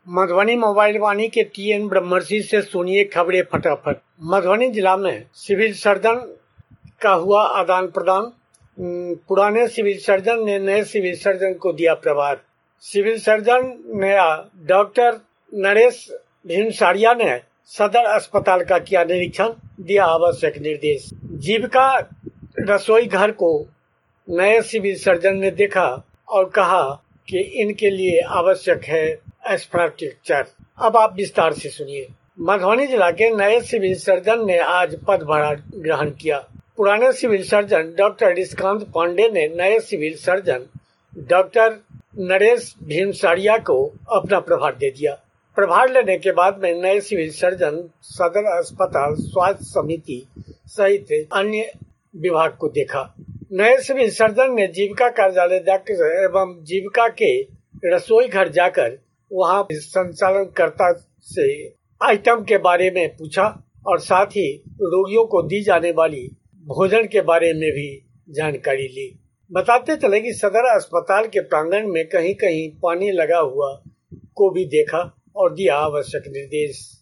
Madhubani mobile वाणी के TN ब्रह्मर्षि से सुनिए खबरें फटाफट। मधुबनी जिला में सिविल सर्जन का हुआ आदान प्रदान। पुराने सिविल सर्जन ने नए सिविल सर्जन को दिया प्रभार। सिविल सर्जन नया डॉक्टर नरेश भीमसारिया ने सदर अस्पताल का किया निरीक्षण, दिया आवश्यक निर्देश। जीविका रसोई घर को नए सिविल सर्जन ने देखा और कहा कि इनके लिए आवश्यक है इंफ्रास्ट्रक्चर। अब आप विस्तार से सुनिए। मधुबनी जिला के नए सिविल सर्जन ने आज पदभार ग्रहण किया। पुराने civil surgeon doctor Nishkant Pandey ने नए civil surgeon doctor Naresh Bhimsaria को अपना प्रभार दे दिया। प्रभार लेने के बाद में नए सिविल सर्जन सदर अस्पताल स्वास्थ्य समिति सहित अन्य विभाग को देखा। नए सिविल सर्जन ने जीविका कार्यालय डॉक्टर एवं जीविका के रसोई घर जाकर वहां संचालनकर्ता से आइटम के बारे में पूछा और साथ ही रोगियों को दी जाने वाली भोजन के बारे में भी जानकारी ली। बताते चले कि सदर अस्पताल के प्रांगण में कहीं कहीं पानी लगा हुआ को भी देखा और दिया आवश्यक निर्देश।